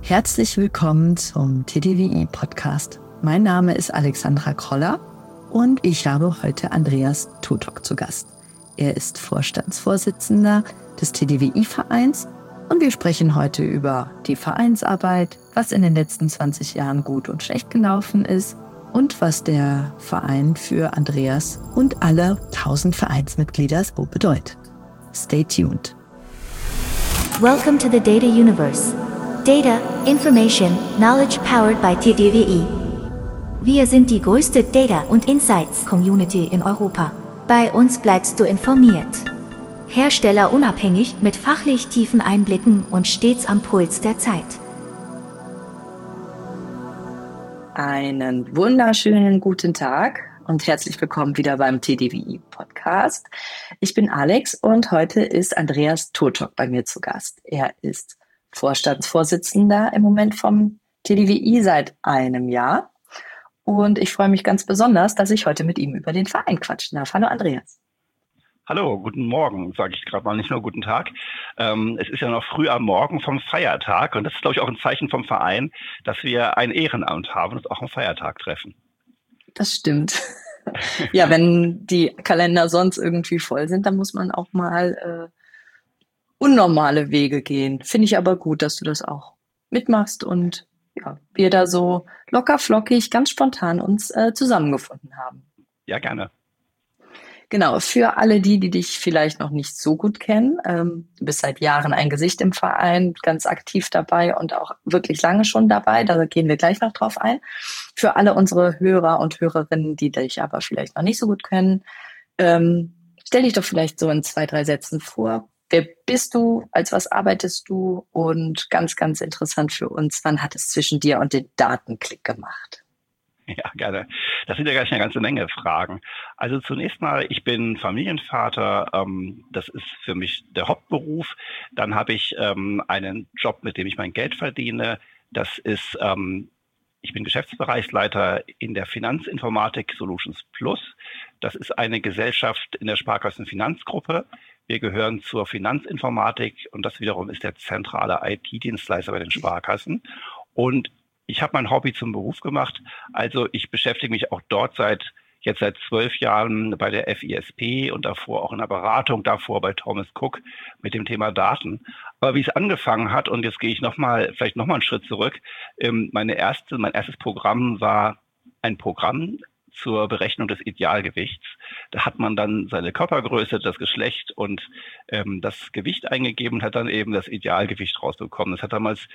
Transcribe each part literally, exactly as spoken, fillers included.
Herzlich willkommen zum T D W I-Podcast. Mein Name ist Alexandra Kroller und ich habe heute Andreas Totok zu Gast. Er ist Vorstandsvorsitzender des T D W I-Vereins und wir sprechen heute über die Vereinsarbeit, was in den letzten zwanzig Jahren gut und schlecht gelaufen ist und was der Verein für Andreas und alle tausend Vereinsmitglieder so bedeutet. Stay tuned. Welcome to the Data Universe. Data, Information, Knowledge powered by T D W I. Wir sind die größte Data- und Insights-Community in Europa. Bei uns bleibst du informiert. Herstellerunabhängig mit fachlich tiefen Einblicken und stets am Puls der Zeit. Einen wunderschönen guten Tag und herzlich willkommen wieder beim T D W I-Podcast. Ich bin Alex und heute ist Andreas Totok bei mir zu Gast. Er ist Vorstandsvorsitzender im Moment vom T D W I seit einem Jahr. Und ich freue mich ganz besonders, dass ich heute mit ihm über den Verein quatschen darf. Hallo Andreas. Hallo, guten Morgen, sage ich gerade mal, nicht nur guten Tag. Ähm, es ist ja noch früh am Morgen vom Feiertag und das ist, glaube ich, auch ein Zeichen vom Verein, dass wir ein Ehrenamt haben und uns auch am Feiertag treffen. Das stimmt. Ja, wenn die Kalender sonst irgendwie voll sind, dann muss man auch mal äh, unnormale Wege gehen. Finde ich aber gut, dass du das auch mitmachst und ja, wir da so locker flockig, ganz spontan uns äh, zusammengefunden haben. Ja, gerne. Genau, für alle die, die dich vielleicht noch nicht so gut kennen, ähm, du bist seit Jahren ein Gesicht im Verein, ganz aktiv dabei und auch wirklich lange schon dabei, da gehen wir gleich noch drauf ein. Für alle unsere Hörer und Hörerinnen, die dich aber vielleicht noch nicht so gut kennen, ähm, stell dich doch vielleicht so in zwei, drei Sätzen vor. Wer bist du? Als was arbeitest du? Und ganz, ganz interessant für uns, wann hat es zwischen dir und den Datenklick gemacht? Ja, gerne. Das sind ja gleich eine ganze Menge Fragen. Also zunächst mal, ich bin Familienvater. Ähm, das ist für mich der Hauptberuf. Dann habe ich ähm, einen Job, mit dem ich mein Geld verdiene. Das ist, ähm, ich bin Geschäftsbereichsleiter in der Finanzinformatik Solutions Plus. Das ist eine Gesellschaft in der Sparkassenfinanzgruppe. Wir gehören zur Finanzinformatik und das wiederum ist der zentrale I T-Dienstleister bei den Sparkassen. Und ich habe mein Hobby zum Beruf gemacht. Also ich beschäftige mich auch dort seit jetzt seit zwölf Jahren bei der F I S P und davor auch in der Beratung, davor bei Thomas Cook mit dem Thema Daten. Aber wie es angefangen hat, und jetzt gehe ich noch mal, vielleicht noch mal einen Schritt zurück. Ähm, meine erste, mein erstes Programm war ein Programm zur Berechnung des Idealgewichts. Da hat man dann seine Körpergröße, das Geschlecht und ähm, das Gewicht eingegeben und hat dann eben das Idealgewicht rausbekommen. Das hat damals,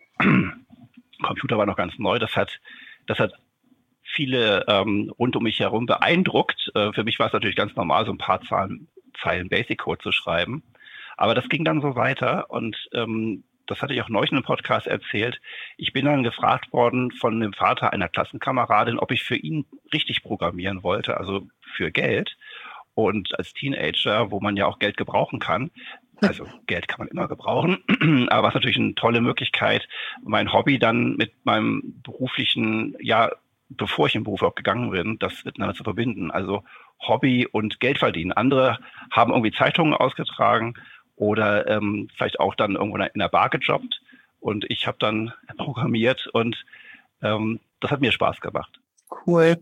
Computer war noch ganz neu, das hat, das hat viele ähm, rund um mich herum beeindruckt. Äh, für mich war es natürlich ganz normal, so ein paar Zahlen, Zeilen Basic Code zu schreiben. Aber das ging dann so weiter und ähm, das hatte ich auch neulich in einem Podcast erzählt. Ich bin dann gefragt worden von dem Vater einer Klassenkameradin, ob ich für ihn richtig programmieren wollte, also für Geld. Und als Teenager, wo man ja auch Geld gebrauchen kann, also Geld kann man immer gebrauchen, aber es ist natürlich eine tolle Möglichkeit, mein Hobby dann mit meinem beruflichen, ja, bevor ich im Beruf auch gegangen bin, das miteinander zu verbinden. Also Hobby und Geld verdienen. Andere haben irgendwie Zeitungen ausgetragen oder ähm, vielleicht auch dann irgendwo in der Bar gejobbt. Und ich habe dann programmiert und ähm, das hat mir Spaß gemacht. Cool.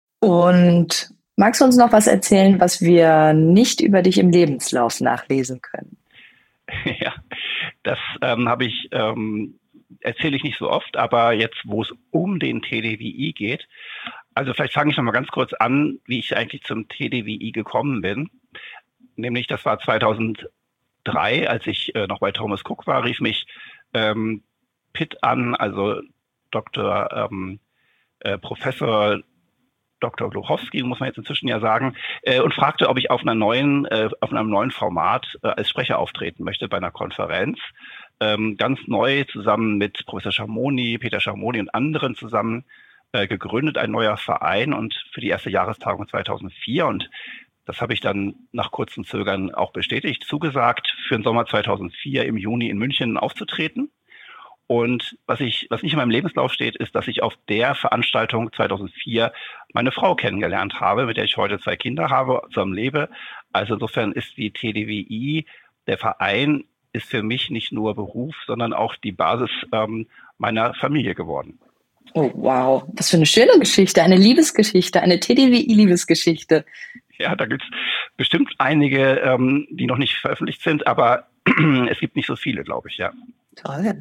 Und magst du uns noch was erzählen, was wir nicht über dich im Lebenslauf nachlesen können? Ja, das ähm, habe ich, ähm, erzähle ich nicht so oft, aber jetzt, wo es um den T D W I geht, also vielleicht fange ich noch mal ganz kurz an, wie ich eigentlich zum T D W I gekommen bin. Nämlich, das war zweitausenddrei, als ich äh, noch bei Thomas Cook war, rief mich ähm, Pitt an, also Doktor ähm, äh, Professor Doktor Gluchowski, muss man jetzt inzwischen ja sagen, äh, und fragte, ob ich auf einer neuen, äh, auf einem neuen Format äh, als Sprecher auftreten möchte bei einer Konferenz. Ähm, ganz neu zusammen mit Professor Schamoni, Peter Schamoni und anderen zusammen äh, gegründet, ein neuer Verein und für die erste Jahrestagung zweitausendvier. Und das habe ich dann nach kurzem Zögern auch bestätigt, zugesagt, für den Sommer zweitausendvier im Juni in München aufzutreten. Und was ich, was nicht in meinem Lebenslauf steht, ist, dass ich auf der Veranstaltung zweitausendvier meine Frau kennengelernt habe, mit der ich heute zwei Kinder habe, zusammen lebe. Also insofern ist die T D W I, der Verein, ist für mich nicht nur Beruf, sondern auch die Basis ähm, meiner Familie geworden. Oh, wow. Was für eine schöne Geschichte, eine Liebesgeschichte, eine T D W I-Liebesgeschichte. Ja, da gibt es bestimmt einige, ähm, die noch nicht veröffentlicht sind, aber es gibt nicht so viele, glaube ich, ja. Toll.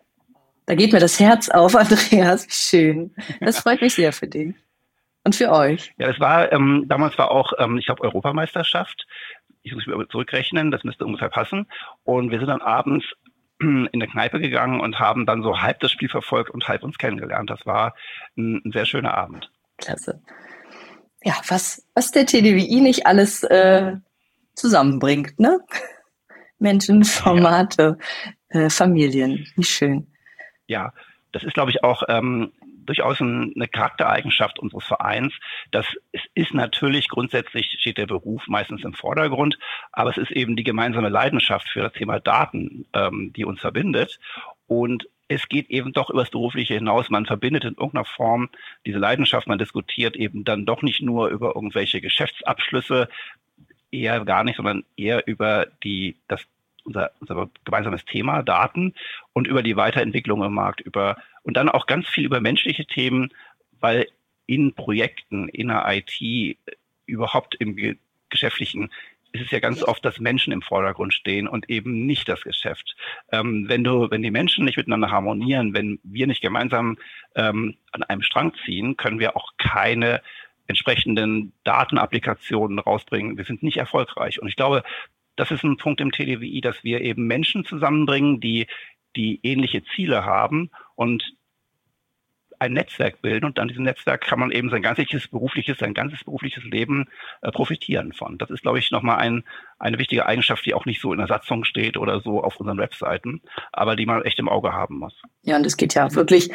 Da geht mir das Herz auf, Andreas. Schön. Das freut mich sehr für dich und für euch. Ja, das war, ähm, damals war auch, ähm, ich glaube, Europameisterschaft. Ich muss mich zurückrechnen, das müsste ungefähr passen. Und wir sind dann abends in der Kneipe gegangen und haben dann so halb das Spiel verfolgt und halb uns kennengelernt. Das war ein, ein sehr schöner Abend. Klasse. Ja, was, was der T D W I nicht alles äh, zusammenbringt, ne? Menschen, Formate, ja. äh, Familien. Wie schön. Ja, das ist, glaube ich, auch ähm, durchaus ein, eine Charaktereigenschaft unseres Vereins. Das es ist natürlich grundsätzlich steht der Beruf meistens im Vordergrund, aber es ist eben die gemeinsame Leidenschaft für das Thema Daten, ähm, die uns verbindet. Und es geht eben doch über das Berufliche hinaus. Man verbindet in irgendeiner Form diese Leidenschaft. Man diskutiert eben dann doch nicht nur über irgendwelche Geschäftsabschlüsse, eher gar nicht, sondern eher über die das unser, unser gemeinsames Thema, Daten, und über die Weiterentwicklung im Markt, über und dann auch ganz viel über menschliche Themen, weil in Projekten, in der I T, überhaupt im Ge- Geschäftlichen, ist es ja ganz oft, dass Menschen im Vordergrund stehen und eben nicht das Geschäft. Ähm, wenn du, wenn die Menschen nicht miteinander harmonieren, wenn wir nicht gemeinsam ähm, an einem Strang ziehen, können wir auch keine entsprechenden Datenapplikationen rausbringen. Wir sind nicht erfolgreich. Und ich glaube, das ist ein Punkt im T D W I, dass wir eben Menschen zusammenbringen, die, die ähnliche Ziele haben und ein Netzwerk bilden, und an diesem Netzwerk kann man eben sein ganzes berufliches, sein ganzes berufliches Leben äh, profitieren von. Das ist, glaube ich, nochmal ein, eine wichtige Eigenschaft, die auch nicht so in der Satzung steht oder so auf unseren Webseiten, aber die man echt im Auge haben muss. Ja, und es geht ja wirklich,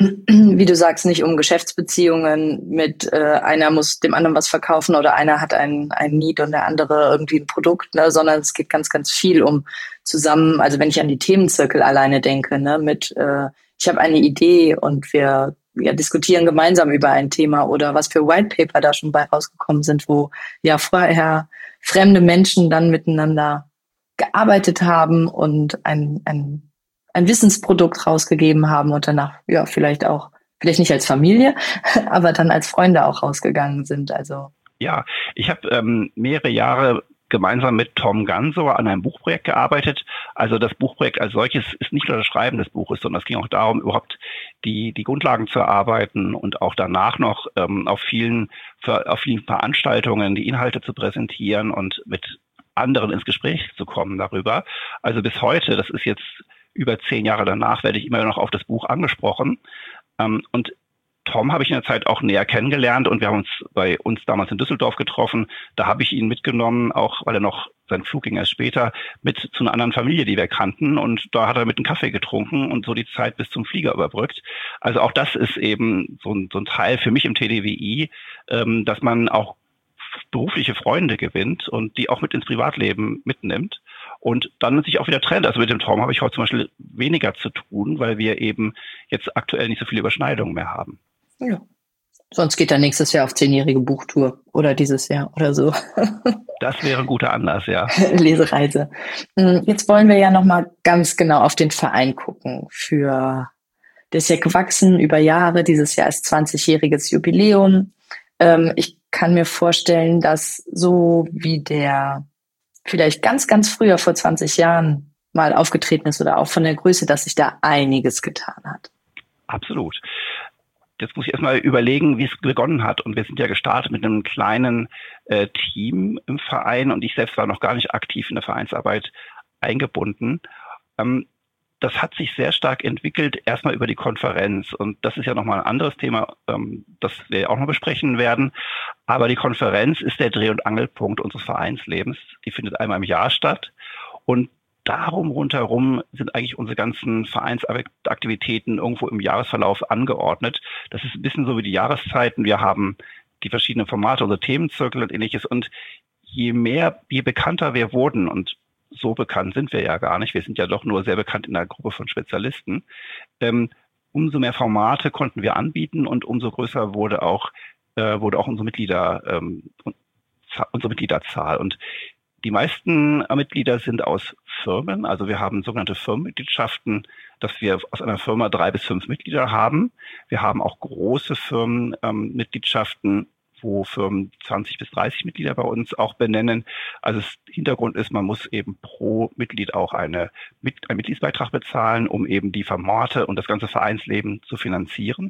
wie du sagst, nicht um Geschäftsbeziehungen mit äh, einer muss dem anderen was verkaufen oder einer hat ein, ein Need und der andere irgendwie ein Produkt, ne, sondern es geht ganz, ganz viel um zusammen, also wenn ich an die Themenzirkel alleine denke, ne, mit äh, ich habe eine Idee und wir wir diskutieren gemeinsam über ein Thema oder was für White Paper da schon bei rausgekommen sind, wo ja vorher fremde Menschen dann miteinander gearbeitet haben und ein, ein, ein Wissensprodukt rausgegeben haben und danach ja vielleicht auch, vielleicht nicht als Familie, aber dann als Freunde auch rausgegangen sind. Also ja, ich habe ähm, mehrere Jahre gemeinsam mit Tom Gansor an einem Buchprojekt gearbeitet. Also das Buchprojekt als solches ist nicht nur das Schreiben des Buches, sondern es ging auch darum, überhaupt die die Grundlagen zu erarbeiten und auch danach noch ähm, auf vielen auf vielen Veranstaltungen die Inhalte zu präsentieren und mit anderen ins Gespräch zu kommen darüber. Also bis heute, das ist jetzt über zehn Jahre danach, werde ich immer noch auf das Buch angesprochen. Ähm, und Tom habe ich in der Zeit auch näher kennengelernt und wir haben uns bei uns damals in Düsseldorf getroffen. Da habe ich ihn mitgenommen, auch weil er noch, sein Flug ging erst später, mit zu einer anderen Familie, die wir kannten. Und da hat er mit einem Kaffee getrunken und so die Zeit bis zum Flieger überbrückt. Also auch das ist eben so ein, so ein Teil für mich im T D W I, ähm, dass man auch berufliche Freunde gewinnt und die auch mit ins Privatleben mitnimmt und dann sich auch wieder trennt. Also mit dem Tom habe ich heute zum Beispiel weniger zu tun, weil wir eben jetzt aktuell nicht so viele Überschneidungen mehr haben. ja. Sonst geht er nächstes Jahr auf zehnjährige Buchtour oder dieses Jahr oder so. Das wäre ein guter Anlass, ja. Lesereise. Jetzt wollen wir ja nochmal ganz genau auf den Verein gucken. Für der ist ja gewachsen über Jahre. Dieses Jahr ist zwanzigjähriges Jubiläum. Ich kann mir vorstellen, dass so wie der vielleicht ganz, ganz früher vor zwanzig Jahren mal aufgetreten ist oder auch von der Größe, dass sich da einiges getan hat. Absolut. Jetzt muss ich erstmal überlegen, wie es begonnen hat. Und wir sind ja gestartet mit einem kleinen äh, Team im Verein und ich selbst war noch gar nicht aktiv in der Vereinsarbeit eingebunden. Ähm, das hat sich sehr stark entwickelt, erstmal über die Konferenz. Und das ist ja nochmal ein anderes Thema, ähm, das wir auch noch besprechen werden. Aber die Konferenz ist der Dreh- und Angelpunkt unseres Vereinslebens. Die findet einmal im Jahr statt. Und darum rundherum sind eigentlich unsere ganzen Vereinsaktivitäten irgendwo im Jahresverlauf angeordnet. Das ist ein bisschen so wie die Jahreszeiten. Wir haben die verschiedenen Formate, unsere Themenzirkel und ähnliches. Und je mehr, je bekannter wir wurden, und so bekannt sind wir ja gar nicht, wir sind ja doch nur sehr bekannt in einer Gruppe von Spezialisten, ähm, umso mehr Formate konnten wir anbieten und umso größer wurde auch, äh, wurde auch unsere Mitglieder, ähm, unsere Mitgliederzahl. Und die meisten Mitglieder sind aus Firmen. Also wir haben sogenannte Firmenmitgliedschaften, dass wir aus einer Firma drei bis fünf Mitglieder haben. Wir haben auch große Firmenmitgliedschaften, wo Firmen zwanzig bis dreißig Mitglieder bei uns auch benennen. Also das Hintergrund ist, man muss eben pro Mitglied auch eine, einen Mitgliedsbeitrag bezahlen, um eben die Formate und das ganze Vereinsleben zu finanzieren.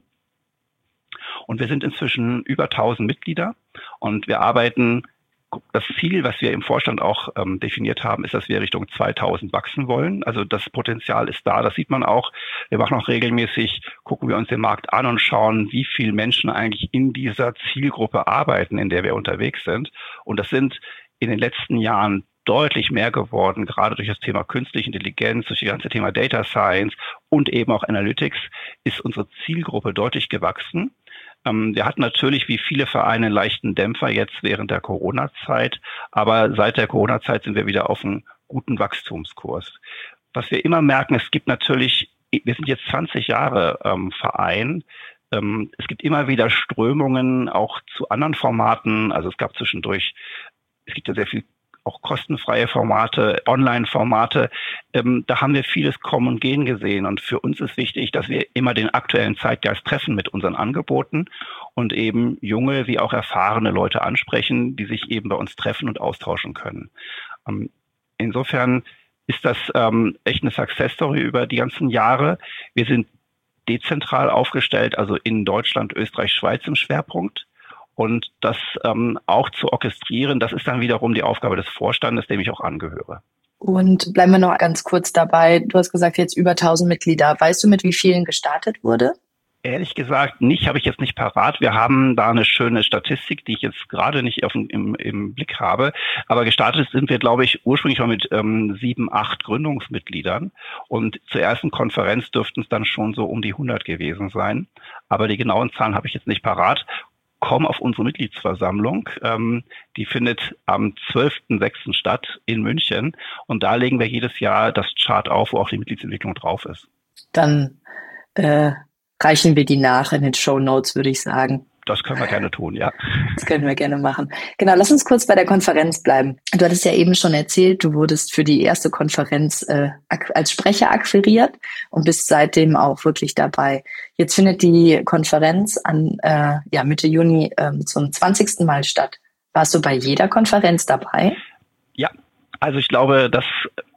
Und wir sind inzwischen über tausend Mitglieder und wir arbeiten, das Ziel, was wir im Vorstand auch ähm, definiert haben, ist, dass wir Richtung zweitausend wachsen wollen. Also das Potenzial ist da, das sieht man auch. Wir machen auch regelmäßig, gucken wir uns den Markt an und schauen, wie viele Menschen eigentlich in dieser Zielgruppe arbeiten, in der wir unterwegs sind. Und das sind in den letzten Jahren deutlich mehr geworden, gerade durch das Thema künstliche Intelligenz, durch das ganze Thema Data Science und eben auch Analytics ist unsere Zielgruppe deutlich gewachsen. Wir hatten natürlich wie viele Vereine einen leichten Dämpfer jetzt während der Corona-Zeit, aber seit der Corona-Zeit sind wir wieder auf einem guten Wachstumskurs. Was wir immer merken, es gibt natürlich, wir sind jetzt zwanzig Jahre ähm, Verein, ähm, es gibt immer wieder Strömungen auch zu anderen Formaten, also es gab zwischendurch, es gibt ja sehr viel auch kostenfreie Formate, Online-Formate, ähm, da haben wir vieles kommen und gehen gesehen. Und für uns ist wichtig, dass wir immer den aktuellen Zeitgeist treffen mit unseren Angeboten und eben junge wie auch erfahrene Leute ansprechen, die sich eben bei uns treffen und austauschen können. Ähm, insofern ist das ähm, echt eine Success-Story über die ganzen Jahre. Wir sind dezentral aufgestellt, also in Deutschland, Österreich, Schweiz im Schwerpunkt. Und das ähm, auch zu orchestrieren, das ist dann wiederum die Aufgabe des Vorstandes, dem ich auch angehöre. Und bleiben wir noch ganz kurz dabei. Du hast gesagt, jetzt über tausend Mitglieder. Weißt du, mit wie vielen gestartet wurde? Ehrlich gesagt nicht, habe ich jetzt nicht parat. Wir haben da eine schöne Statistik, die ich jetzt gerade nicht auf, im, im Blick habe. Aber gestartet sind wir, glaube ich, ursprünglich mal mit ähm, sieben, acht Gründungsmitgliedern. Und zur ersten Konferenz dürften es dann schon so um die hundert gewesen sein. Aber die genauen Zahlen habe ich jetzt nicht parat. Komm auf unsere Mitgliedsversammlung. Ähm, die findet am zwölften sechsten statt in München. Und da legen wir jedes Jahr das Chart auf, wo auch die Mitgliedsentwicklung drauf ist. Dann äh, reichen wir die nach in den Shownotes, würde ich sagen. Das können wir gerne tun, ja. Das können wir gerne machen. Genau, lass uns kurz bei der Konferenz bleiben. Du hattest ja eben schon erzählt, du wurdest für die erste Konferenz äh, als Sprecher akquiriert und bist seitdem auch wirklich dabei. Jetzt findet die Konferenz an äh, ja Mitte Juni äh, zum zwanzigsten Mal statt. Warst du bei jeder Konferenz dabei? Ja, also ich glaube, das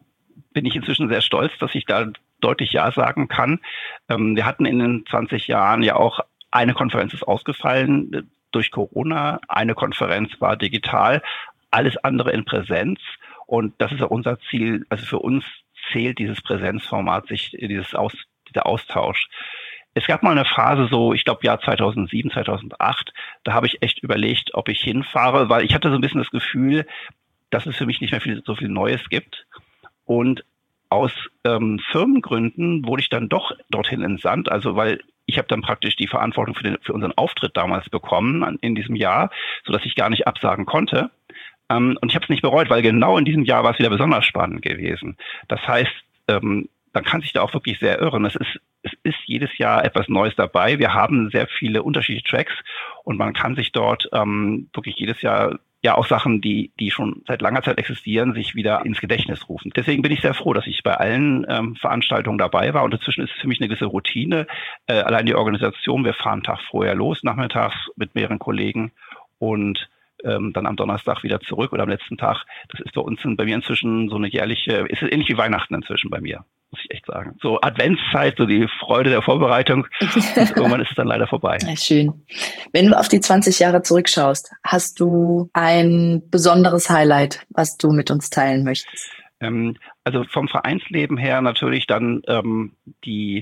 bin ich inzwischen sehr stolz, dass ich da deutlich Ja sagen kann. Ähm, wir hatten in den zwanzig Jahren ja auch eine Konferenz ist ausgefallen durch Corona, eine Konferenz war digital, alles andere in Präsenz. Und das ist ja unser Ziel. Also für uns zählt dieses Präsenzformat, sich dieses Aus, dieser Austausch. Es gab mal eine Phase so, ich glaube Jahr zweitausendsieben, zweitausendacht, da habe ich echt überlegt, ob ich hinfahre, weil ich hatte so ein bisschen das Gefühl, dass es für mich nicht mehr viel, so viel Neues gibt. Und aus ähm, Firmengründen wurde ich dann doch dorthin entsandt, also weil ich habe dann praktisch die Verantwortung für, den, für unseren Auftritt damals bekommen in diesem Jahr, so dass ich gar nicht absagen konnte. Ähm, und ich habe es nicht bereut, weil genau in diesem Jahr war es wieder besonders spannend gewesen. Das heißt, ähm, man kann sich da auch wirklich sehr irren. Es ist, es ist jedes Jahr etwas Neues dabei. Wir haben sehr viele unterschiedliche Tracks und man kann sich dort ähm, wirklich jedes Jahr ja auch Sachen, die die schon seit langer Zeit existieren, sich wieder ins Gedächtnis rufen. Deswegen bin ich sehr froh, dass ich bei allen ähm, Veranstaltungen dabei war und inzwischen ist es für mich eine gewisse Routine. Äh, allein die Organisation, wir fahren einen Tag vorher los, nachmittags mit mehreren Kollegen und ähm, dann am Donnerstag wieder zurück oder am letzten Tag. Das ist bei uns, bei mir inzwischen so eine jährliche, ist ähnlich wie Weihnachten inzwischen bei mir, muss ich echt sagen. So Adventszeit, so die Freude der Vorbereitung und irgendwann ist es dann leider vorbei. Ja, schön. Wenn du auf die zwanzig Jahre zurückschaust, hast du ein besonderes Highlight, was du mit uns teilen möchtest? Ähm, also vom Vereinsleben her natürlich dann ähm, die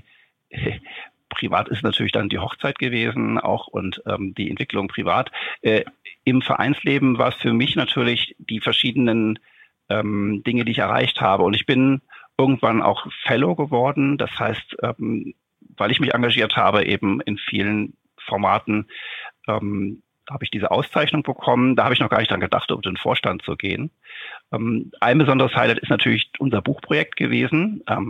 privat ist natürlich dann die Hochzeit gewesen auch und ähm, die Entwicklung privat. Äh, im Vereinsleben war es für mich natürlich die verschiedenen ähm, Dinge, die ich erreicht habe. Und ich bin irgendwann auch Fellow geworden. Das heißt, ähm, weil ich mich engagiert habe, eben in vielen Formaten, ähm, habe ich diese Auszeichnung bekommen. Da habe ich noch gar nicht dran gedacht, um in den Vorstand zu gehen. Ähm, ein besonderes Highlight ist natürlich unser Buchprojekt gewesen. Ähm,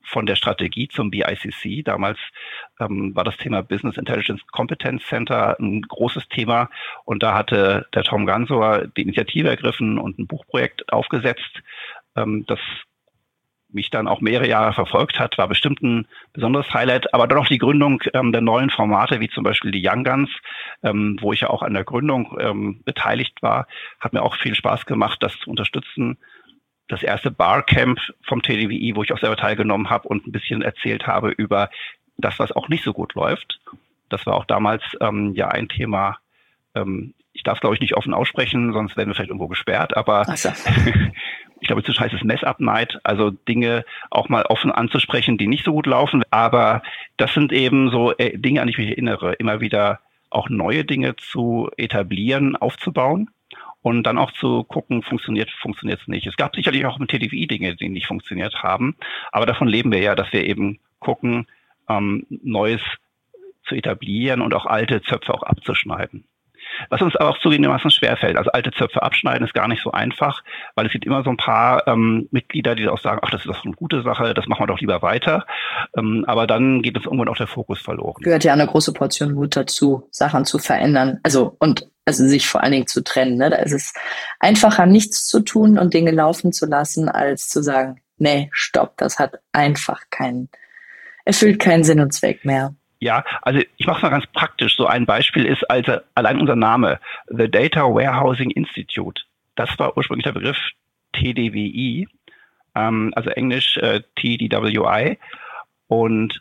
von der Strategie zum B I C C. Damals ähm, war das Thema Business Intelligence Competence Center ein großes Thema und da hatte der Tom Gansor die Initiative ergriffen und ein Buchprojekt aufgesetzt, ähm, das mich dann auch mehrere Jahre verfolgt hat, war bestimmt ein besonderes Highlight, aber dann auch die Gründung ähm, der neuen Formate, wie zum Beispiel die Young Guns, ähm, wo ich ja auch an der Gründung ähm, beteiligt war, hat mir auch viel Spaß gemacht, das zu unterstützen. Das erste Barcamp vom T D W I, wo ich auch selber teilgenommen habe und ein bisschen erzählt habe über das, was auch nicht so gut läuft. Das war auch damals ähm, ja ein Thema. Ähm, ich darf es, glaube ich, nicht offen aussprechen, sonst werden wir vielleicht irgendwo gesperrt, aber so. Ich glaube, inzwischen heißt es Mess-Up-Night, also Dinge auch mal offen anzusprechen, die nicht so gut laufen. Aber das sind eben so äh, Dinge, an die ich mich erinnere, immer wieder auch neue Dinge zu etablieren, aufzubauen und dann auch zu gucken, funktioniert, funktioniert es nicht. Es gab sicherlich auch im T D W I Dinge, die nicht funktioniert haben, aber davon leben wir ja, dass wir eben gucken, ähm, Neues zu etablieren und auch alte Zöpfe auch abzuschneiden. Was uns aber auch zugegebenermaßen schwerfällt. Also alte Zöpfe abschneiden ist gar nicht so einfach, weil es gibt immer so ein paar ähm, Mitglieder, die auch sagen, ach, das ist doch eine gute Sache, das machen wir doch lieber weiter. Ähm, aber dann geht uns irgendwann auch der Fokus verloren. Gehört ja eine große Portion Mut dazu, Sachen zu verändern. Also und also sich vor allen Dingen zu trennen. Ne? Da ist es einfacher, nichts zu tun und Dinge laufen zu lassen, als zu sagen, nee, stopp, das hat einfach keinen, erfüllt keinen Sinn und Zweck mehr. Ja, also ich mache es mal ganz praktisch. So ein Beispiel ist also allein unser Name, The Data Warehousing Institute. Das war ursprünglich der Begriff T D W I, ähm, also Englisch äh, T D W I. Und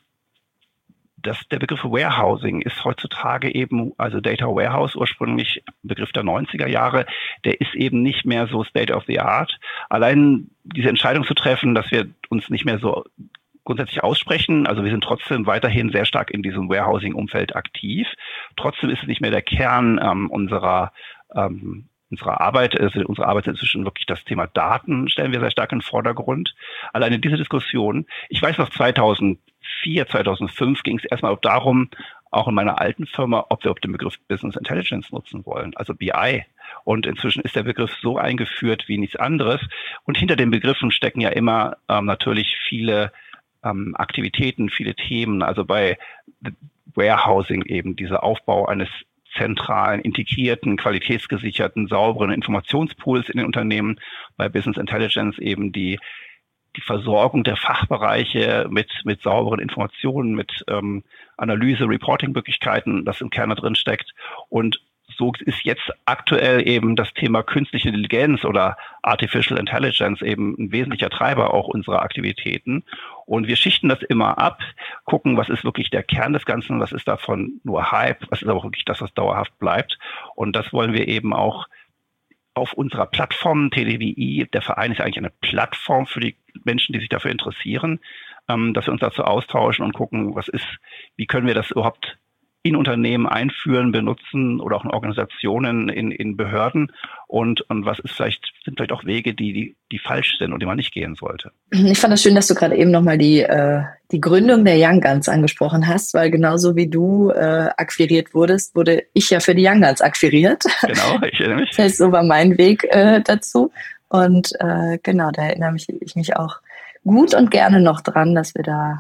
das, der Begriff Warehousing ist heutzutage eben, also Data Warehouse, ursprünglich Begriff der neunziger Jahre, der ist eben nicht mehr so State of the Art. Allein diese Entscheidung zu treffen, dass wir uns nicht mehr so grundsätzlich aussprechen. Also wir sind trotzdem weiterhin sehr stark in diesem Warehousing-Umfeld aktiv. Trotzdem ist es nicht mehr der Kern ähm, unserer ähm, unserer Arbeit. Also unsere Arbeit ist inzwischen wirklich das Thema Daten, stellen wir sehr stark in den Vordergrund. Alleine diese Diskussion, ich weiß noch zweitausendvier, zweitausendfünf ging es erstmal auch darum, auch in meiner alten Firma, ob wir den Begriff Business Intelligence nutzen wollen, also B I. Und inzwischen ist der Begriff so eingeführt wie nichts anderes. Und hinter den Begriffen stecken ja immer ähm, natürlich viele Ähm, Aktivitäten, viele Themen, also bei Warehousing eben dieser Aufbau eines zentralen, integrierten, qualitätsgesicherten, sauberen Informationspools in den Unternehmen, bei Business Intelligence eben die die Versorgung der Fachbereiche mit mit sauberen Informationen, mit ähm, Analyse, Reporting-Möglichkeiten, das im Kern da drin steckt. Und so ist jetzt aktuell eben das Thema künstliche Intelligenz oder Artificial Intelligence eben ein wesentlicher Treiber auch unserer Aktivitäten. Und wir schichten das immer ab, gucken, was ist wirklich der Kern des Ganzen, was ist davon nur Hype, was ist aber wirklich das, was dauerhaft bleibt. Und das wollen wir eben auch auf unserer Plattform T D W I, der Verein ist eigentlich eine Plattform für die Menschen, die sich dafür interessieren, ähm, dass wir uns dazu austauschen und gucken, was ist, wie können wir das überhaupt in Unternehmen einführen, benutzen oder auch in Organisationen, in, in Behörden und, und was ist vielleicht, sind vielleicht auch Wege, die, die, die falsch sind und die man nicht gehen sollte. Ich fand das schön, dass du gerade eben nochmal die, äh, die Gründung der Young Guns angesprochen hast, weil genauso wie du äh, akquiriert wurdest, wurde ich ja für die Young Guns akquiriert. Genau, ich erinnere mich. Das heißt, so war mein Weg äh, dazu und äh, genau, da erinnere mich, ich mich auch gut und gerne noch dran, dass wir da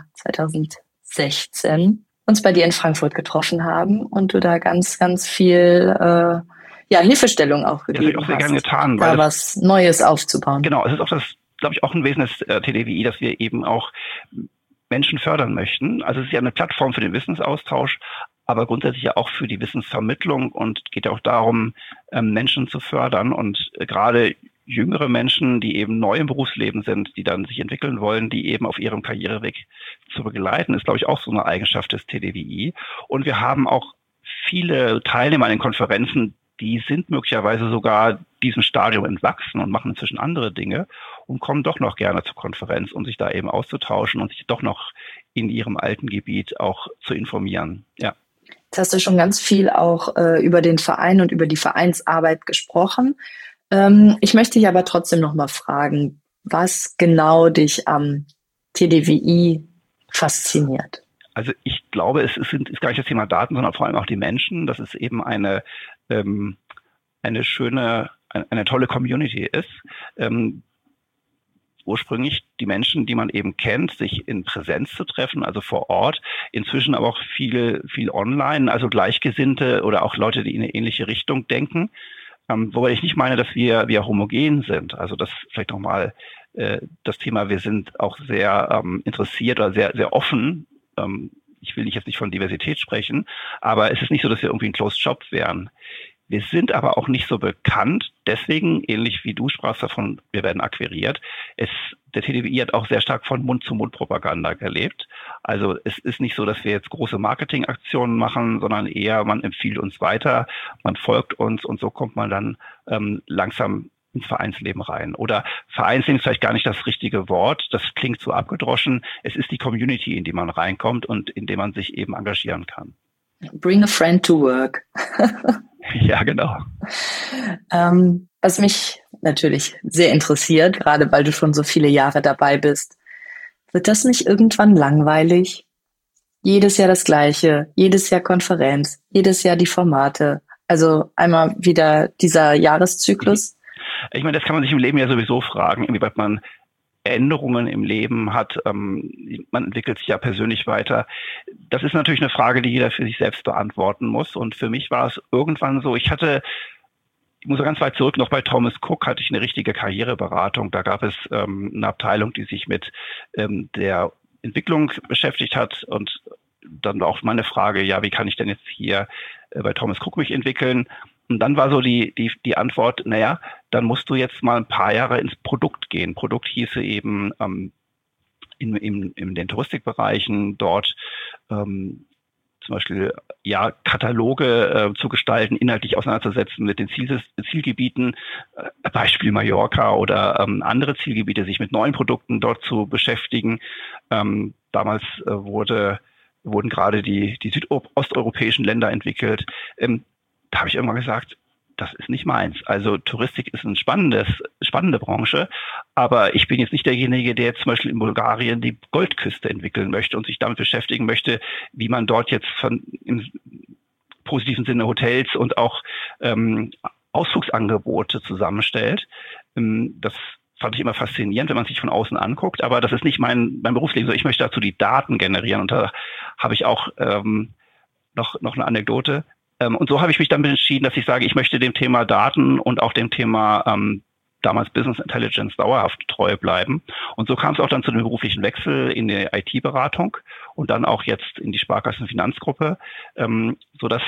zweitausendsechzehn uns bei dir in Frankfurt getroffen haben und du da ganz, ganz viel äh, ja, Hilfestellung auch gegeben das hast. Das habe ich auch sehr gerne getan. Da weil was Neues aufzubauen. Genau, es ist auch das, glaube ich, auch ein Wesen des äh, T D W I, dass wir eben auch Menschen fördern möchten. Also es ist ja eine Plattform für den Wissensaustausch, aber grundsätzlich ja auch für die Wissensvermittlung und geht ja auch darum, ähm, Menschen zu fördern und äh, gerade jüngere Menschen, die eben neu im Berufsleben sind, die dann sich entwickeln wollen, die eben auf ihrem Karriereweg zu begleiten, ist, glaube ich, auch so eine Eigenschaft des T D W I. Und wir haben auch viele Teilnehmer an den Konferenzen, die sind möglicherweise sogar diesem Stadium entwachsen und machen inzwischen andere Dinge und kommen doch noch gerne zur Konferenz, um sich da eben auszutauschen und sich doch noch in ihrem alten Gebiet auch zu informieren. Ja. Jetzt hast du schon ganz viel auch äh, über den Verein und über die Vereinsarbeit gesprochen. Ähm, ich möchte dich aber trotzdem noch mal fragen, was genau dich am T D W I fasziniert? Also ich glaube, es ist, ist gar nicht das Thema Daten, sondern vor allem auch die Menschen, dass es eben eine, ähm, eine schöne, eine, eine tolle Community ist. Ähm, ursprünglich die Menschen, die man eben kennt, sich in Präsenz zu treffen, also vor Ort. Inzwischen aber auch viel, viel online, also Gleichgesinnte oder auch Leute, die in eine ähnliche Richtung denken. Ähm, wobei ich nicht meine, dass wir, wir homogen sind. Also das vielleicht nochmal äh, das Thema, wir sind auch sehr ähm, interessiert oder sehr, sehr offen. Ähm, ich will jetzt nicht von Diversität sprechen, aber es ist nicht so, dass wir irgendwie ein Closed Shop wären. Wir sind aber auch nicht so bekannt, deswegen, ähnlich wie du sprachst davon, wir werden akquiriert. Es, der T D W I hat auch sehr stark von Mund-zu-Mund-Propaganda gelebt. Also es ist nicht so, dass wir jetzt große Marketingaktionen machen, sondern eher, man empfiehlt uns weiter, man folgt uns und so kommt man dann ähm, langsam ins Vereinsleben rein. Oder Vereinsleben ist vielleicht gar nicht das richtige Wort, das klingt so abgedroschen. Es ist die Community, in die man reinkommt und in der man sich eben engagieren kann. Bring a friend to work. Ja, genau. Ähm, was mich natürlich sehr interessiert, gerade weil du schon so viele Jahre dabei bist, wird das nicht irgendwann langweilig? Jedes Jahr das Gleiche, jedes Jahr Konferenz, jedes Jahr die Formate. Also einmal wieder dieser Jahreszyklus. Ich meine, das kann man sich im Leben ja sowieso fragen, inwieweit man Änderungen im Leben hat. Ähm, man entwickelt sich ja persönlich weiter. Das ist natürlich eine Frage, die jeder für sich selbst beantworten muss. Und für mich war es irgendwann so, ich hatte, ich muss ganz weit zurück, noch bei Thomas Cook hatte ich eine richtige Karriereberatung. Da gab es ähm, eine Abteilung, die sich mit ähm, der Entwicklung beschäftigt hat. Und dann auch meine Frage, ja, wie kann ich denn jetzt hier äh, bei Thomas Cook mich entwickeln? Und dann war so die, die, die Antwort, naja, dann musst du jetzt mal ein paar Jahre ins Produkt gehen. Produkt hieße eben ähm, in, in, in den Touristikbereichen dort ähm, zum Beispiel ja Kataloge äh, zu gestalten, inhaltlich auseinanderzusetzen mit den Ziel, Zielgebieten, äh, Beispiel Mallorca oder ähm, andere Zielgebiete, sich mit neuen Produkten dort zu beschäftigen. Ähm, damals äh, wurde, wurden gerade die, die südosteuropäischen Länder entwickelt. Ähm, Da habe ich irgendwann gesagt, das ist nicht meins. Also Touristik ist eine spannendes, spannende Branche, aber ich bin jetzt nicht derjenige, der jetzt zum Beispiel in Bulgarien die Goldküste entwickeln möchte und sich damit beschäftigen möchte, wie man dort jetzt von im positiven Sinne Hotels und auch ähm, Ausflugsangebote zusammenstellt. Ähm, das fand ich immer faszinierend, wenn man sich von außen anguckt, aber das ist nicht mein, mein Berufsleben. Ich möchte dazu die Daten generieren und da habe ich auch ähm, noch, noch eine Anekdote. Und so habe ich mich dann entschieden, dass ich sage, ich möchte dem Thema Daten und auch dem Thema ähm, damals Business Intelligence dauerhaft treu bleiben. Und so kam es auch dann zu dem beruflichen Wechsel in die I T-Beratung und dann auch jetzt in die Sparkassenfinanzgruppe, ähm, sodass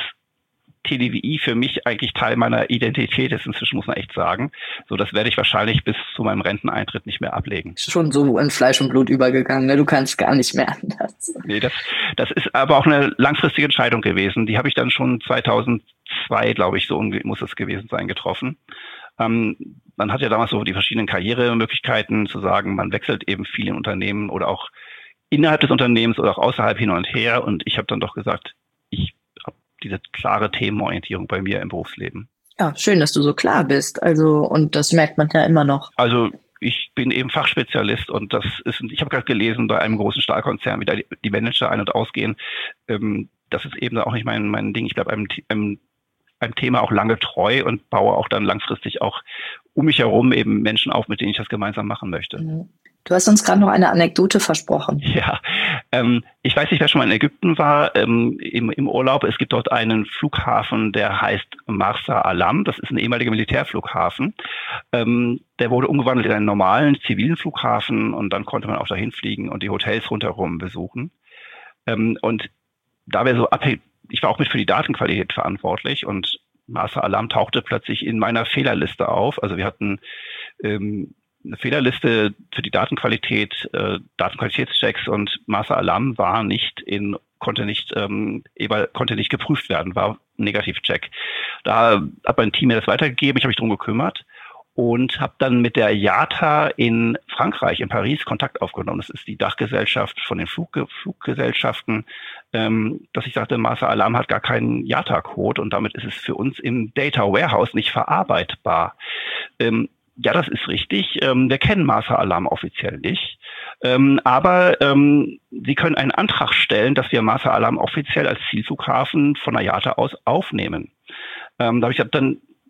T D W I für mich eigentlich Teil meiner Identität ist. Inzwischen muss man echt sagen. So, das werde ich wahrscheinlich bis zu meinem Renteneintritt nicht mehr ablegen. Schon so in Fleisch und Blut übergegangen, ne? Du kannst gar nicht mehr anders. Nee, das, das ist aber auch eine langfristige Entscheidung gewesen. Die habe ich dann schon zweitausendzwei, glaube ich, so muss es gewesen sein, getroffen. Ähm, man hat ja damals so die verschiedenen Karrieremöglichkeiten zu sagen, man wechselt eben viel in Unternehmen oder auch innerhalb des Unternehmens oder auch außerhalb hin und her. Und ich habe dann doch gesagt, ich diese klare Themenorientierung bei mir im Berufsleben. Ja, schön, dass du so klar bist. Also, und das merkt man ja immer noch. Also, ich bin eben Fachspezialist und das ist, ich habe gerade gelesen, bei einem großen Stahlkonzern, wie da die Manager ein- und ausgehen. Ähm, das ist eben auch nicht mein, mein Ding. Ich bleibe einem, einem, einem Thema auch lange treu und baue auch dann langfristig auch um mich herum eben Menschen auf, mit denen ich das gemeinsam machen möchte. Mhm. Du hast uns gerade noch eine Anekdote versprochen. Ja, ähm, ich weiß nicht, wer schon mal in Ägypten war, ähm, im, im Urlaub. Es gibt dort einen Flughafen, der heißt Marsa Alam. Das ist ein ehemaliger Militärflughafen. Ähm, der wurde umgewandelt in einen normalen zivilen Flughafen und dann konnte man auch dahin fliegen und die Hotels rundherum besuchen. Ähm, und da wir so abhängig, ich war auch mit für die Datenqualität verantwortlich und Marsa Alam tauchte plötzlich in meiner Fehlerliste auf. Also wir hatten ähm, eine Fehlerliste für die Datenqualität, äh, Datenqualitätschecks und Marsa Alam war nicht in, konnte nicht, ähm, konnte nicht geprüft werden, war ein Negativcheck. Da hat mein Team mir das weitergegeben, ich habe mich drum gekümmert und habe dann mit der I A T A in Frankreich, in Paris, Kontakt aufgenommen. Das ist die Dachgesellschaft von den Flug, Fluggesellschaften, ähm, dass ich sagte, Marsa Alam hat gar keinen I A T A-Code und damit ist es für uns im Data Warehouse nicht verarbeitbar. Ähm, Ja, das ist richtig. Ähm, wir kennen Marsa Alam offiziell nicht. Ähm, aber ähm, Sie können einen Antrag stellen, dass wir Marsa Alam offiziell als Zielflughafen von der I A T A aus aufnehmen. Ähm, da habe ich gesagt, dann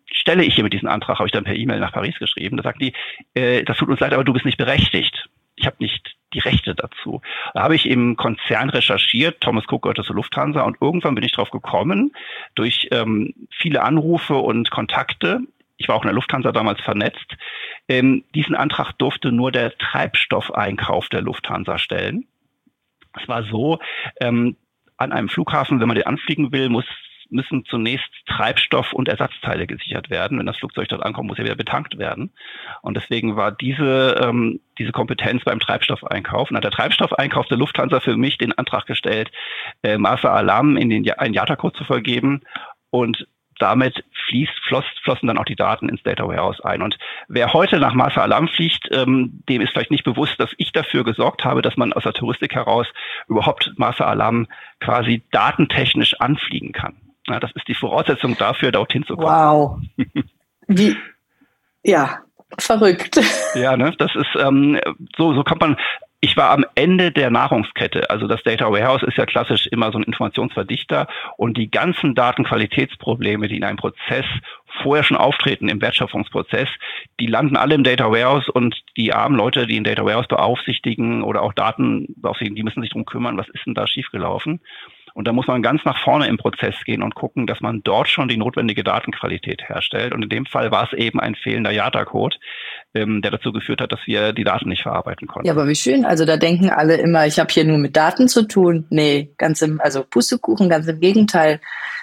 stelle ich hier mit diesem Antrag, habe ich dann per E-Mail nach Paris geschrieben. Da sagt die, äh, das tut uns leid, aber du bist nicht berechtigt. Ich habe nicht die Rechte dazu. Da habe ich im Konzern recherchiert, Thomas Cook gehört zur Lufthansa, und irgendwann bin ich drauf gekommen, durch ähm, viele Anrufe und Kontakte, ich war auch in der Lufthansa damals vernetzt, ähm, diesen Antrag durfte nur der Treibstoffeinkauf der Lufthansa stellen. Es war so, ähm, an einem Flughafen, wenn man den anfliegen will, muss müssen zunächst Treibstoff und Ersatzteile gesichert werden. Wenn das Flugzeug dort ankommt, muss er wieder betankt werden. Und deswegen war diese ähm, diese Kompetenz beim Treibstoffeinkauf. Und hat der Treibstoffeinkauf der Lufthansa für mich den Antrag gestellt, äh, Marsa Alam in den einen I A T A-Code zu vergeben. Und damit fließt, floss, flossen dann auch die Daten ins Data Warehouse ein. Und wer heute nach Marsa Alam fliegt, ähm, dem ist vielleicht nicht bewusst, dass ich dafür gesorgt habe, dass man aus der Touristik heraus überhaupt Marsa Alam quasi datentechnisch anfliegen kann. Ja, das ist die Voraussetzung dafür, dorthin zu kommen. Wow. Wie, ja, verrückt. Ja, ne, das ist, ähm, so, so kommt man, ich war am Ende der Nahrungskette. Also das Data Warehouse ist ja klassisch immer so ein Informationsverdichter, und die ganzen Datenqualitätsprobleme, die in einem Prozess vorher schon auftreten, im Wertschöpfungsprozess, die landen alle im Data Warehouse, und die armen Leute, die ein Data Warehouse beaufsichtigen oder auch Daten beaufsichtigen, die müssen sich drum kümmern, was ist denn da schiefgelaufen? Und da muss man ganz nach vorne im Prozess gehen und gucken, dass man dort schon die notwendige Datenqualität herstellt. Und in dem Fall war es eben ein fehlender I A T A-Code, ähm, der dazu geführt hat, dass wir die Daten nicht verarbeiten konnten. Ja, aber wie schön. Also da denken alle immer, ich habe hier nur mit Daten zu tun. Nee, ganz im, also Pustekuchen, ganz im Gegenteil.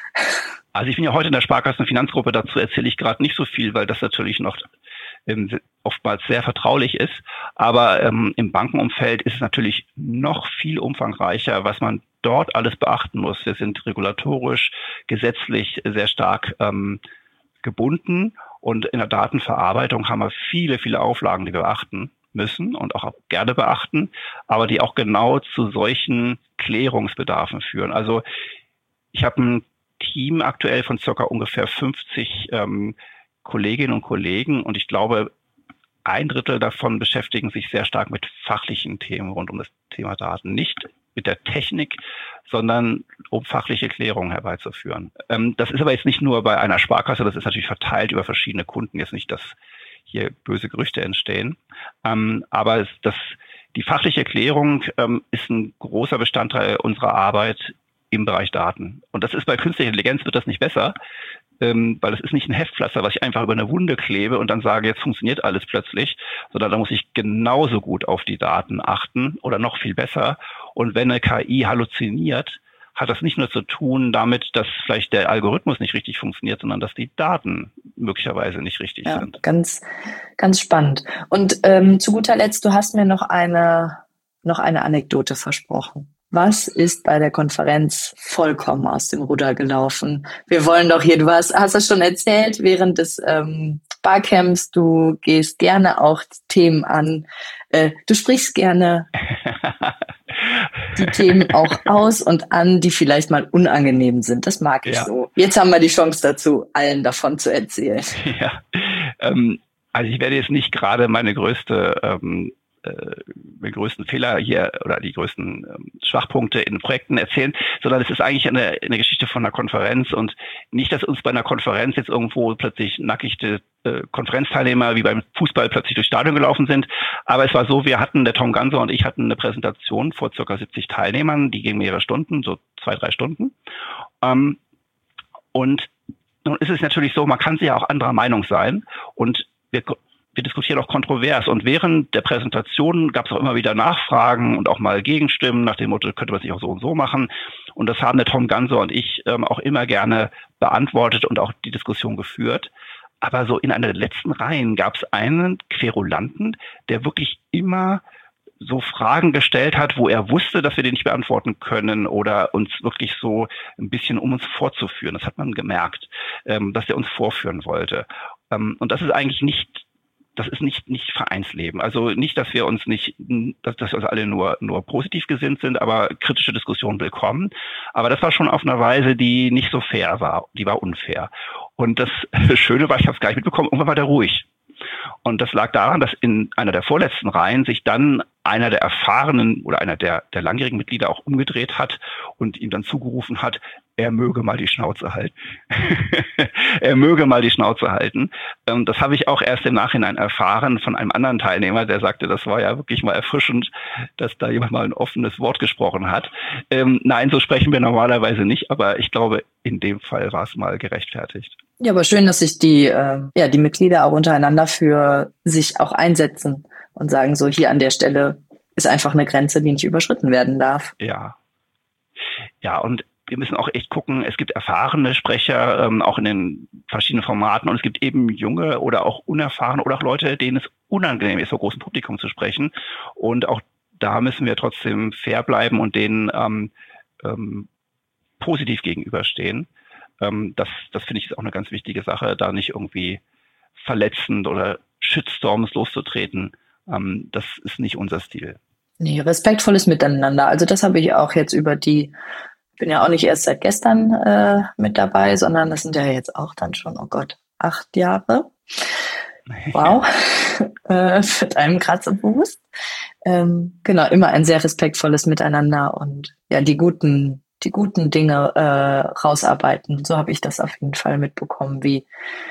Also ich bin ja heute in der Sparkassenfinanzgruppe, dazu erzähle ich gerade nicht so viel, weil das natürlich noch ähm, oftmals sehr vertraulich ist. Aber ähm, im Bankenumfeld ist es natürlich noch viel umfangreicher, was man dort alles beachten muss. Wir sind regulatorisch, gesetzlich sehr stark ähm, gebunden, und in der Datenverarbeitung haben wir viele, viele Auflagen, die wir beachten müssen und auch gerne beachten, aber die auch genau zu solchen Klärungsbedarfen führen. Also ich habe ein Team aktuell von circa ungefähr fünfzig ähm, Kolleginnen und Kollegen, und ich glaube, ein Drittel davon beschäftigen sich sehr stark mit fachlichen Themen rund um das Thema Daten. Nicht mit der Technik, sondern um fachliche Klärungen herbeizuführen. Ähm, das ist aber jetzt nicht nur bei einer Sparkasse, das ist natürlich verteilt über verschiedene Kunden. Jetzt nicht, dass hier böse Gerüchte entstehen. Ähm, aber es, das, die fachliche Klärung ähm, ist ein großer Bestandteil unserer Arbeit im Bereich Daten. Und das ist bei künstlicher Intelligenz wird das nicht besser, ähm, weil es ist nicht ein Heftpflaster, was ich einfach über eine Wunde klebe und dann sage, jetzt funktioniert alles plötzlich, sondern da muss ich genauso gut auf die Daten achten oder noch viel besser. Und wenn eine K I halluziniert, hat das nicht nur zu tun damit, dass vielleicht der Algorithmus nicht richtig funktioniert, sondern dass die Daten möglicherweise nicht richtig ja, sind. Ganz, ganz spannend. Und ähm, zu guter Letzt, du hast mir noch eine, noch eine Anekdote versprochen. Was ist bei der Konferenz vollkommen aus dem Ruder gelaufen? Wir wollen doch hier, du hast, hast das schon erzählt während des ähm, Barcamps, du gehst gerne auch Themen an, äh, du sprichst gerne die Themen auch aus und an, die vielleicht mal unangenehm sind. Das mag ich ja. so. Jetzt haben wir die Chance dazu, allen davon zu erzählen. Ja, ähm, also ich werde jetzt nicht gerade meine größte ähm, den größten Fehler hier oder die größten ähm, Schwachpunkte in Projekten erzählen, sondern es ist eigentlich eine, eine Geschichte von einer Konferenz, und nicht, dass uns bei einer Konferenz jetzt irgendwo plötzlich nackig die äh, Konferenzteilnehmer wie beim Fußball plötzlich durchs Stadion gelaufen sind. Aber es war so, wir hatten, der Tom Ganser und ich hatten eine Präsentation vor circa siebzig Teilnehmern, die ging mehrere Stunden, so zwei, drei Stunden. Ähm, und nun ist es natürlich so, man kann sich ja auch anderer Meinung sein, und wir Wir diskutieren auch kontrovers, und während der Präsentation gab es auch immer wieder Nachfragen und auch mal Gegenstimmen nach dem Motto, könnte man es nicht auch so und so machen. Und das haben der Tom Ganser und ich ähm, auch immer gerne beantwortet und auch die Diskussion geführt. Aber so in einer der letzten Reihen gab es einen Querulanten, der wirklich immer so Fragen gestellt hat, wo er wusste, dass wir die nicht beantworten können, oder uns wirklich so ein bisschen um uns vorzuführen. Das hat man gemerkt, ähm, dass er uns vorführen wollte. Ähm, und das ist eigentlich nicht Das ist nicht nicht Vereinsleben. Also nicht, dass wir uns nicht, dass, dass wir uns alle nur nur positiv gesinnt sind, aber kritische Diskussionen willkommen. Aber das war schon auf einer Weise, die nicht so fair war. Die war unfair. Und das Schöne war, ich habe es gar nicht mitbekommen, irgendwann war der ruhig. Und das lag daran, dass in einer der vorletzten Reihen sich dann einer der erfahrenen oder einer der, der langjährigen Mitglieder auch umgedreht hat und ihm dann zugerufen hat, er möge mal die Schnauze halten. er möge mal die Schnauze halten. Ähm, das habe ich auch erst im Nachhinein erfahren von einem anderen Teilnehmer, der sagte, das war ja wirklich mal erfrischend, dass da jemand mal ein offenes Wort gesprochen hat. Ähm, nein, so sprechen wir normalerweise nicht, aber ich glaube, in dem Fall war es mal gerechtfertigt. Ja, aber schön, dass sich die, äh, ja, die Mitglieder auch untereinander für sich auch einsetzen und sagen, so hier an der Stelle ist einfach eine Grenze, die nicht überschritten werden darf. Ja. Ja, und wir müssen auch echt gucken, es gibt erfahrene Sprecher, ähm, auch in den verschiedenen Formaten, und es gibt eben junge oder auch unerfahrene oder auch Leute, denen es unangenehm ist, vor großem Publikum zu sprechen. Und auch da müssen wir trotzdem fair bleiben und denen ähm, ähm, positiv gegenüberstehen. Ähm, das das finde ich ist auch eine ganz wichtige Sache, da nicht irgendwie verletzend oder Shitstorms loszutreten. Ähm, das ist nicht unser Stil. Nee, respektvolles Miteinander. Also das habe ich auch jetzt über die, ich bin ja auch nicht erst seit gestern äh, mit dabei, sondern das sind ja jetzt auch dann schon, oh Gott, acht Jahre. Wow, äh, mit einem gerade so bewusst. Ähm, genau, immer ein sehr respektvolles Miteinander und ja, die guten, die guten Dinge äh, rausarbeiten. So habe ich das auf jeden Fall mitbekommen, wie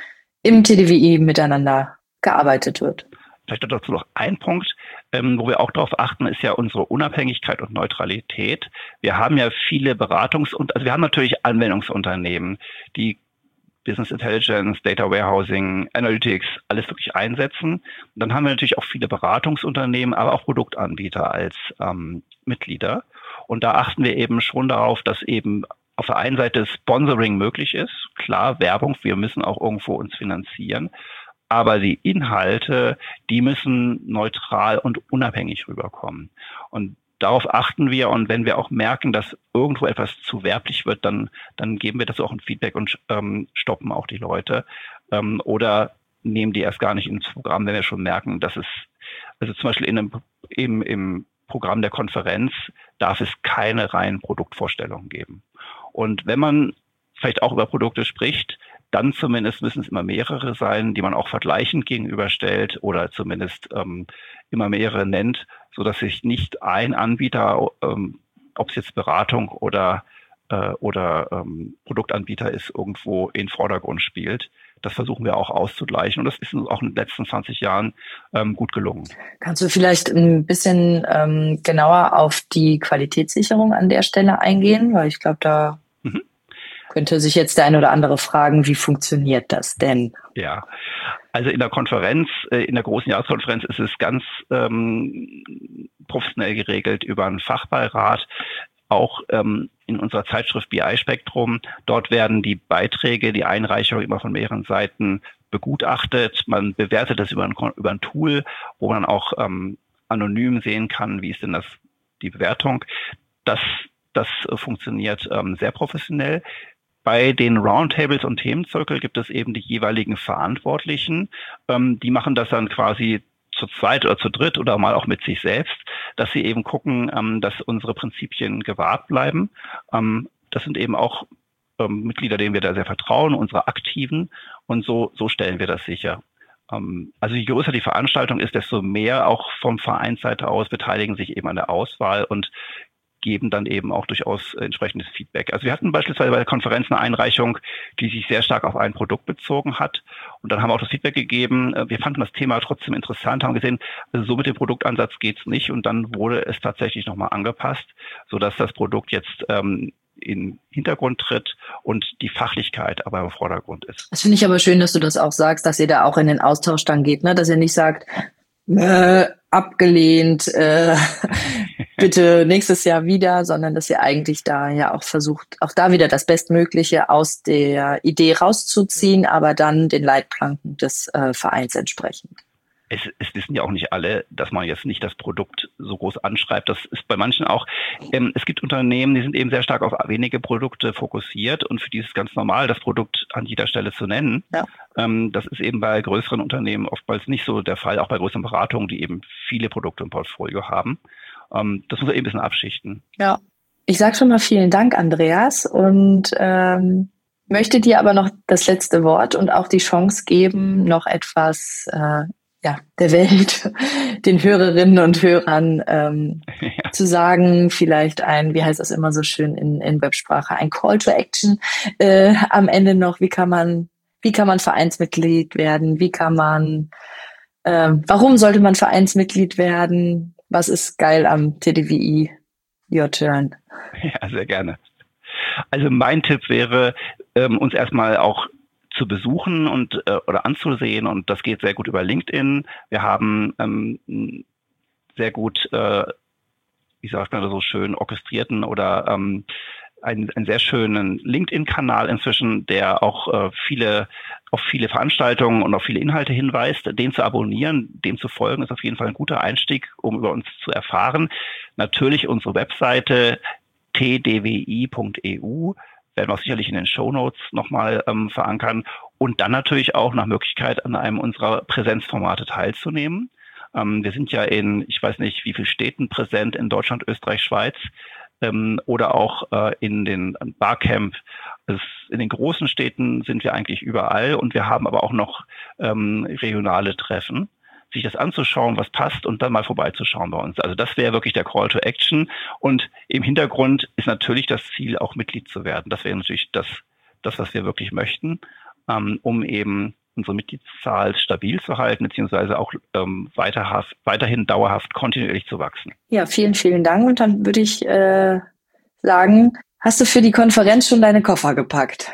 im T D W I miteinander gearbeitet wird. Vielleicht dazu noch ein Punkt, ähm, wo wir auch darauf achten, ist ja unsere Unabhängigkeit und Neutralität. Wir haben ja viele Beratungs- und also wir haben natürlich Anwendungsunternehmen, die Business Intelligence, Data Warehousing, Analytics, alles wirklich einsetzen. Und dann haben wir natürlich auch viele Beratungsunternehmen, aber auch Produktanbieter als ähm, Mitglieder. Und da achten wir eben schon darauf, dass eben auf der einen Seite Sponsoring möglich ist. Klar, Werbung, wir müssen auch irgendwo uns finanzieren. Aber die Inhalte, die müssen neutral und unabhängig rüberkommen. Und darauf achten wir. Und wenn wir auch merken, dass irgendwo etwas zu werblich wird, dann, dann geben wir das auch ein Feedback und ähm, stoppen auch die Leute. Ähm, oder nehmen die erst gar nicht ins Programm, wenn wir schon merken, dass es, also zum Beispiel in einem, eben im Programm der Konferenz darf es keine reinen Produktvorstellungen geben. Und wenn man vielleicht auch über Produkte spricht, dann zumindest müssen es immer mehrere sein, die man auch vergleichend gegenüberstellt oder zumindest ähm, immer mehrere nennt, so dass sich nicht ein Anbieter, ähm, ob es jetzt Beratung oder äh, oder ähm, Produktanbieter ist, irgendwo in den Vordergrund spielt. Das versuchen wir auch auszugleichen und das ist uns auch in den letzten zwanzig Jahren ähm, gut gelungen. Kannst du vielleicht ein bisschen ähm, genauer auf die Qualitätssicherung an der Stelle eingehen? Weil ich glaube, da mhm. könnte sich jetzt der eine oder andere fragen, wie funktioniert das denn? Ja, also in der Konferenz, in der großen Jahreskonferenz ist es ganz ähm, professionell geregelt über einen Fachbeirat. Auch ähm, in unserer Zeitschrift B I-Spektrum, dort werden die Beiträge, die Einreichung immer von mehreren Seiten begutachtet. Man bewertet das über ein, über ein Tool, wo man auch ähm, anonym sehen kann, wie ist denn das die Bewertung. Das, das äh, funktioniert ähm, sehr professionell. Bei den Roundtables und Themenzirkel gibt es eben die jeweiligen Verantwortlichen. Ähm, die machen das dann quasi zu zweit oder zu dritt oder mal auch mit sich selbst, dass sie eben gucken, ähm, dass unsere Prinzipien gewahrt bleiben. Ähm, das sind eben auch ähm, Mitglieder, denen wir da sehr vertrauen, unsere Aktiven. Und so, so stellen wir das sicher. Ähm, also je größer die Veranstaltung ist, desto mehr auch vom Vereinsseite aus beteiligen sich eben an der Auswahl und geben dann eben auch durchaus entsprechendes Feedback. Also wir hatten beispielsweise bei der Konferenz eine Einreichung, die sich sehr stark auf ein Produkt bezogen hat. Und dann haben wir auch das Feedback gegeben. Wir fanden das Thema trotzdem interessant, haben gesehen, also so mit dem Produktansatz geht's nicht. Und dann wurde es tatsächlich nochmal angepasst, sodass das Produkt jetzt ähm, in den Hintergrund tritt und die Fachlichkeit aber im Vordergrund ist. Das finde ich aber schön, dass du das auch sagst, dass ihr da auch in den Austausch dann geht, ne? Dass ihr nicht sagt, äh, abgelehnt, äh, bitte nächstes Jahr wieder, sondern dass ihr eigentlich da ja auch versucht, auch da wieder das Bestmögliche aus der Idee rauszuziehen, aber dann den Leitplanken des äh, Vereins entsprechend. Es, es wissen ja auch nicht alle, dass man jetzt nicht das Produkt so groß anschreibt. Das ist bei manchen auch. Ähm, es gibt Unternehmen, die sind eben sehr stark auf wenige Produkte fokussiert und für die ist es ganz normal, das Produkt an jeder Stelle zu nennen. Ja. Ähm, das ist eben bei größeren Unternehmen oftmals nicht so der Fall, auch bei größeren Beratungen, die eben viele Produkte im Portfolio haben. Ähm, das muss man eben ein bisschen abschichten. Ja, ich sage schon mal vielen Dank, Andreas, und ähm, möchte dir aber noch das letzte Wort und auch die Chance geben, noch etwas äh, ja, der Welt, den Hörerinnen und Hörern ähm, ja. zu sagen, vielleicht ein, wie heißt das immer so schön in, in Websprache, ein Call to Action äh, am Ende noch, wie kann man, wie kann man Vereinsmitglied werden, wie kann man, äh, warum sollte man Vereinsmitglied werden, was ist geil am T D W I? Your turn. Ja, sehr gerne. Also mein Tipp wäre, ähm, uns erstmal auch zu besuchen und äh, oder anzusehen, und das geht sehr gut über LinkedIn. Wir haben ähm, sehr gut, äh, wie sagt man das so schön, orchestrierten oder ähm, einen, einen sehr schönen LinkedIn-Kanal inzwischen, der auch äh, viele auf viele Veranstaltungen und auf viele Inhalte hinweist. Den zu abonnieren, dem zu folgen, ist auf jeden Fall ein guter Einstieg, um über uns zu erfahren. Natürlich unsere Webseite t d w i punkt e u werden wir auch sicherlich in den Shownotes nochmal ähm, verankern, und dann natürlich auch nach Möglichkeit an einem unserer Präsenzformate teilzunehmen. Ähm, wir sind ja in, ich weiß nicht, wie vielen Städten präsent in Deutschland, Österreich, Schweiz, ähm, oder auch äh, in den Barcamp. Es, in den großen Städten sind wir eigentlich überall, und wir haben aber auch noch ähm, regionale Treffen, sich das anzuschauen, was passt, und dann mal vorbeizuschauen bei uns. Also das wäre wirklich der Call to Action. Und im Hintergrund ist natürlich das Ziel, auch Mitglied zu werden. Das wäre natürlich das, das, was wir wirklich möchten, ähm, um eben unsere Mitgliedszahl stabil zu halten, beziehungsweise auch ähm, weiterhaft, weiterhin dauerhaft kontinuierlich zu wachsen. Ja, vielen, vielen Dank. Und dann würde ich äh, sagen, hast du für die Konferenz schon deine Koffer gepackt?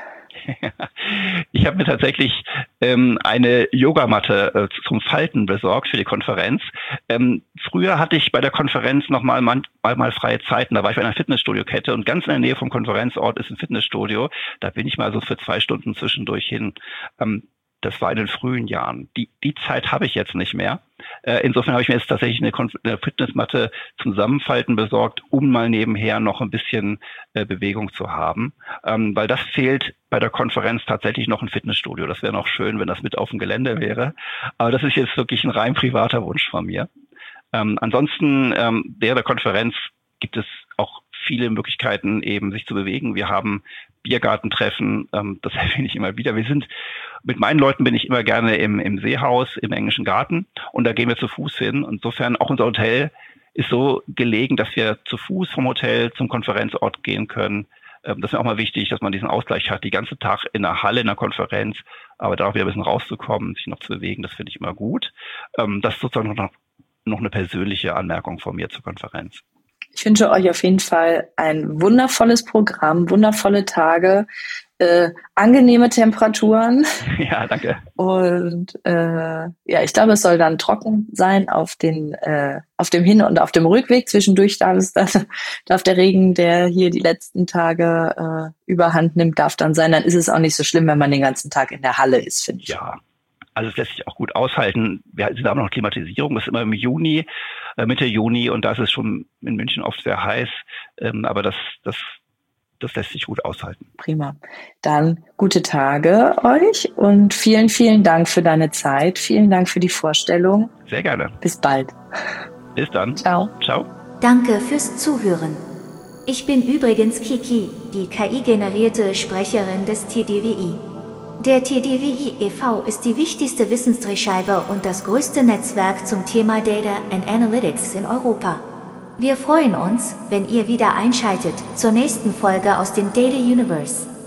Ich habe mir tatsächlich ähm, eine Yogamatte äh, zum Falten besorgt für die Konferenz. Ähm, früher hatte ich bei der Konferenz noch mal, mal, mal freie Zeiten. Da war ich bei einer Fitnessstudio-Kette, und ganz in der Nähe vom Konferenzort ist ein Fitnessstudio. Da bin ich mal so für zwei Stunden zwischendurch hin. Ähm, Das war in den frühen Jahren. Die, die Zeit habe ich jetzt nicht mehr. Äh, insofern habe ich mir jetzt tatsächlich eine, Konf- eine Fitnessmatte zum Zusammenfalten besorgt, um mal nebenher noch ein bisschen äh, Bewegung zu haben. Ähm, weil das fehlt bei der Konferenz tatsächlich noch ein Fitnessstudio. Das wäre noch schön, wenn das mit auf dem Gelände wäre. Aber das ist jetzt wirklich ein rein privater Wunsch von mir. Ähm, ansonsten, ähm, während der Konferenz gibt es auch viele Möglichkeiten, eben sich zu bewegen. Wir haben Biergartentreffen, ähm, das erwähne ich immer wieder. Wir sind, mit meinen Leuten bin ich immer gerne im, im Seehaus, im Englischen Garten, und da gehen wir zu Fuß hin. Insofern auch unser Hotel ist so gelegen, dass wir zu Fuß vom Hotel zum Konferenzort gehen können. Ähm, das ist mir auch mal wichtig, dass man diesen Ausgleich hat, die ganze Tag in der Halle, in der Konferenz, aber da auch wieder ein bisschen rauszukommen, sich noch zu bewegen, das finde ich immer gut. Ähm, das ist sozusagen noch, noch eine persönliche Anmerkung von mir zur Konferenz. Ich wünsche euch auf jeden Fall ein wundervolles Programm, wundervolle Tage, äh, angenehme Temperaturen. Ja, danke. Und äh, ja, ich glaube, es soll dann trocken sein auf den äh, auf dem Hin- und auf dem Rückweg. Zwischendurch darf es dann, darf der Regen, der hier die letzten Tage äh, überhand nimmt, darf dann sein. Dann ist es auch nicht so schlimm, wenn man den ganzen Tag in der Halle ist, finde ich. Ja. Also es lässt sich auch gut aushalten. Wir sind aber noch Klimatisierung, das ist immer im Juni, äh, Mitte Juni, und da ist es schon in München oft sehr heiß. Ähm, aber das, das, das lässt sich gut aushalten. Prima. Dann gute Tage euch und vielen, vielen Dank für deine Zeit. Vielen Dank für die Vorstellung. Sehr gerne. Bis bald. Bis dann. Ciao. Ciao. Danke fürs Zuhören. Ich bin übrigens Kiki, die K I-generierte Sprecherin des T D W I. Der T D W I e V ist die wichtigste Wissensdrehscheibe und das größte Netzwerk zum Thema Data and Analytics in Europa. Wir freuen uns, wenn ihr wieder einschaltet zur nächsten Folge aus dem Data Universe.